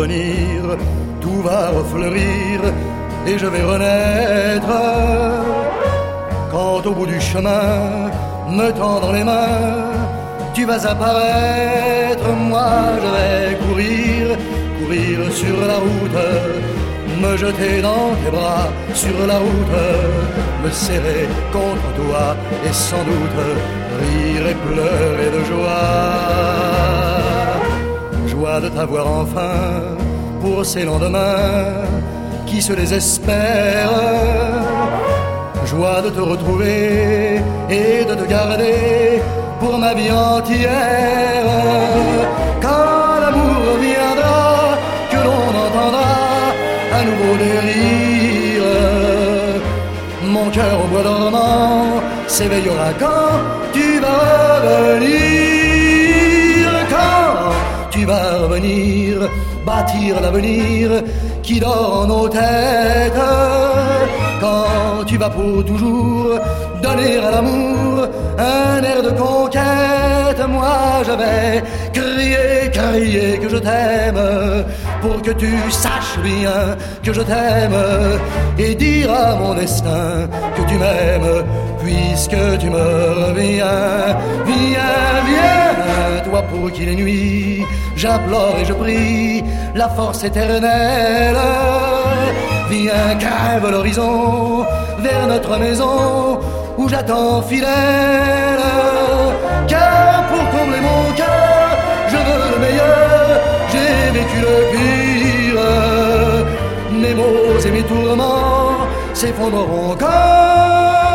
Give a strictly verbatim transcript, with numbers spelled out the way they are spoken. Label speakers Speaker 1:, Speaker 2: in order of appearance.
Speaker 1: revenir, tout va refleurir et je vais renaître. Quand au bout du chemin, me tendant les mains, tu vas apparaître, moi je vais courir, courir sur la route, me jeter dans tes bras sur la route, me serrer contre toi et sans doute rire et pleurer de joie. Joie de t'avoir enfin pour ces lendemains qui se désespèrent. Joie de te retrouver et de te garder pour ma vie entière. Quand l'amour viendra, que l'on entendra à nouveau des rires, mon cœur au bois dormant s'éveillera quand tu vas revenir. Quand tu vas revenir, bâtir l'avenir qui dort nos têtes. Quand tu vas pour toujours donner à l'amour un air de conquête, moi je vais crier, crier que je t'aime, pour que tu saches bien que je t'aime, et dire à mon destin que tu m'aimes, puisque tu me reviens. Viens, viens, toi pour qui les nuits j'implore et je prie la force éternelle. Viens, crève l'horizon vers notre maison où j'attends fidèle. Car pour combler mon cœur, je veux le meilleur, j'ai vécu le pire. Mes maux et mes tourments s'effondreront quand